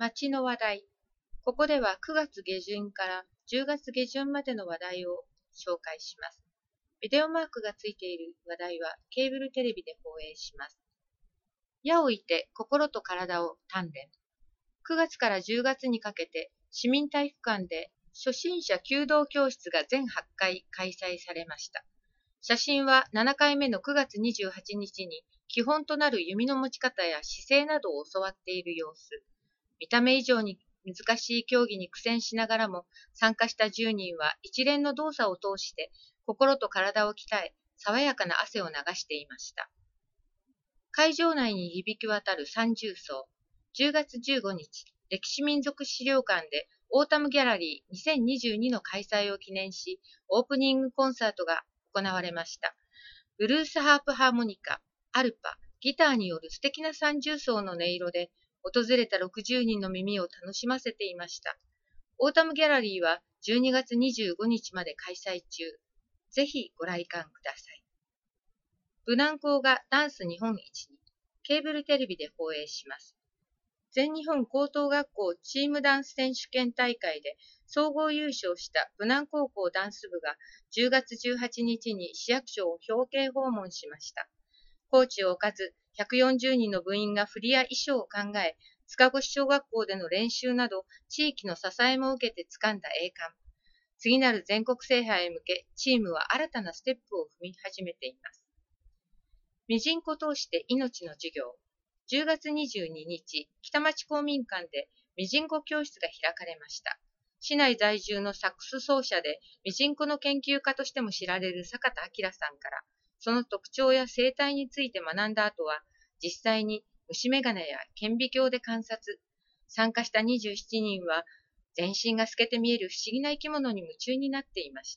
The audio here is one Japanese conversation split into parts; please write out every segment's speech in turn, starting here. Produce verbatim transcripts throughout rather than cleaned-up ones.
街の話題。ここではくがつ下旬からじゅうがつ下旬までの話題を紹介します。ビデオマークがついている話題はケーブルテレビで放映します。矢を射て心と体を鍛錬。くがつからじゅうがつにかけて市民体育館で初心者弓道教室が全はちかい開催されました。写真はななかいめのくがつにじゅうはちにちに基本となる弓の持ち方や姿勢などを教わっている様子。見た目以上に難しい競技に苦戦しながらも参加したじゅうにんは一連の動作を通して心と体を鍛え、爽やかな汗を流していました。会場内に響き渡る三重奏。じゅうがつじゅうごにち、歴史民族資料館でオータムギャラリーにせんにじゅうにの開催を記念し、オープニングコンサートが行われました。ブルースハープハーモニカ、アルパ、ギターによる素敵な三重奏の音色で、訪れたろくじゅうにんの耳を楽しませていました。オータムギャラリーはじゅうにがつにじゅうごにちまで開催中。ぜひご来館ください。武南高がダンス日本一に、ケーブルテレビで放映します。全日本高等学校チームダンス選手権大会で総合優勝した武南高校ダンス部がじゅうがつじゅうはちにちに市役所を表敬訪問しました。コーチを置かず、ひゃくよんじゅうにんの部員が振りや衣装を考え、塚越小学校での練習など、地域の支えも受けて掴んだ栄冠。次なる全国制覇へ向け、チームは新たなステップを踏み始めています。ミジンコ通して命の授業。じゅうがつにじゅうににち、北町公民館でミジンコ教室が開かれました。市内在住のサックス奏者で、ミジンコの研究家としても知られる坂田明さんから、その特徴や生態について学んだ後は、実際に虫眼鏡や顕微鏡で観察。参加したにじゅうななにんは、全身が透けて見える不思議な生き物に夢中になっていました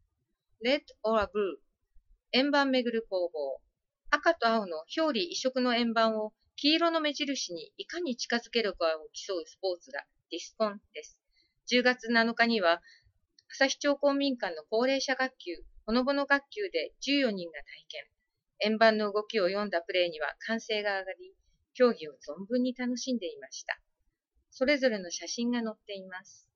。Red or Blue、円盤巡る工房。赤と青の表裏一色の円盤を黄色の目印にいかに近づけるかを競うスポーツがディスコンです。じゅうがつなのかには、旭町公民館の高齢者学級、ほのぼの学級でじゅうよにんが体験。円盤の動きを読んだプレーには歓声が上がり、競技を存分に楽しんでいました。それぞれの写真が載っています。